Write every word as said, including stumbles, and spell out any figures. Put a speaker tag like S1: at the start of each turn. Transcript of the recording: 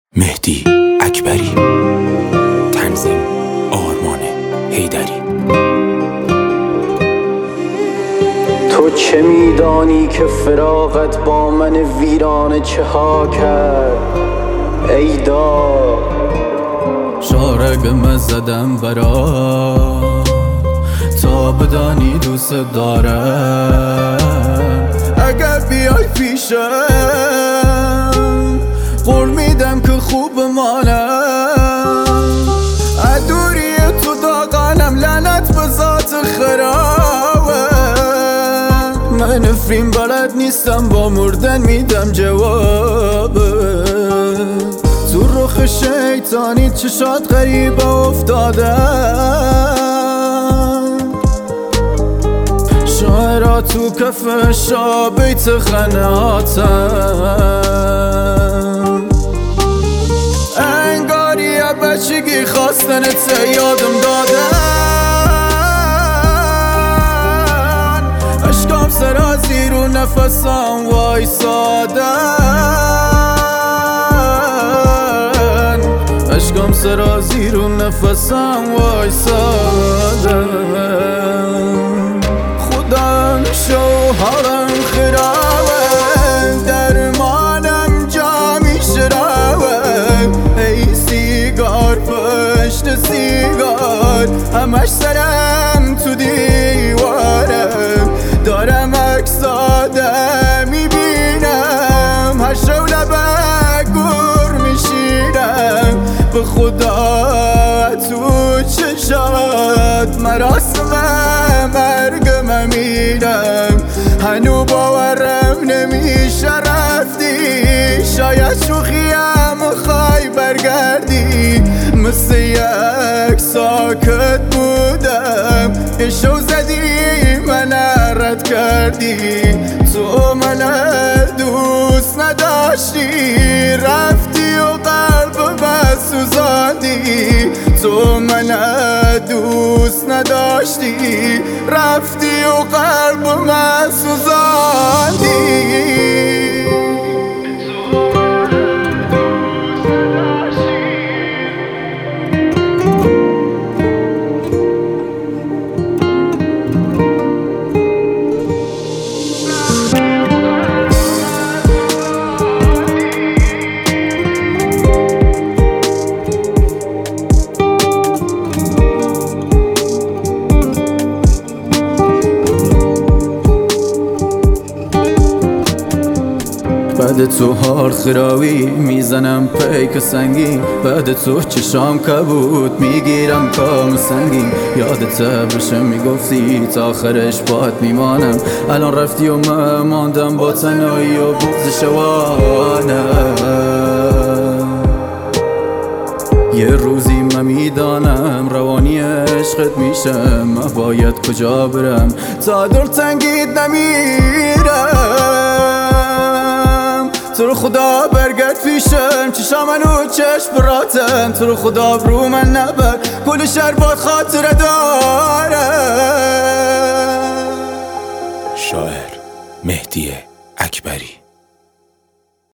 S1: مهدی اکبری. تنظیم آرمان حیدری.
S2: تو چه میدانی که فراقت با من ویرانه چه ها کرد ای دار؟
S3: شارگم زدم برا تا بدانی دوست دارم. اگر بیای پیشم قول میدم که خوب مانم. ادوری تو داغانم لعنت به ذات خرابه. من نفرین بلد نیستم با مردن میدم جوابه. تو رخ شیطانی چشات غریبه افتادن. شاعرها تو کف شا بیت خناتن. انگاری بچگی خواستنت یادم دادن. اشکام سرازی رو نفسم وایسادن. اشکام سرازی رو نفسم وایسادن. خدا نشو حالم خرابه. درمانم جا میشرابه. ای سیگار پشت سیگار همش سرم تو دیوارم. دارم اکساده میبینم هر شو لبه گر میشیرم. به خدا تو چشات مراسم مرگم میرم. هنو باورم نمیشه رفتی. شاید شوخیم خواهی برگردی. مثل یک ساکت بودم یه شو زدی من رد کردی. تو من دوست نداشتی رفتی و قلب سوزاندی. تو من دوست نداشتی رفتی و قلب من سوزاندی. بعد تو هار خراوی میزنم پیک سنگین. بعد تو چشام کبود میگیرم کام سنگین. یادت بشه میگفتی تا آخرش باهات میمانم. الان رفتی و من ماندم با تنهایی و بغض شوانم. یه روزی من میدانم روانی عشقت میشم. من باید کجا برم تا دلتنگیت نمیرم. تو رو خدا برگرد پیشم چشام منو چشم براتم. تو رو خدا برو من نبر کل شهر با خاطره دارم.
S1: شاعر مهدی اکبری.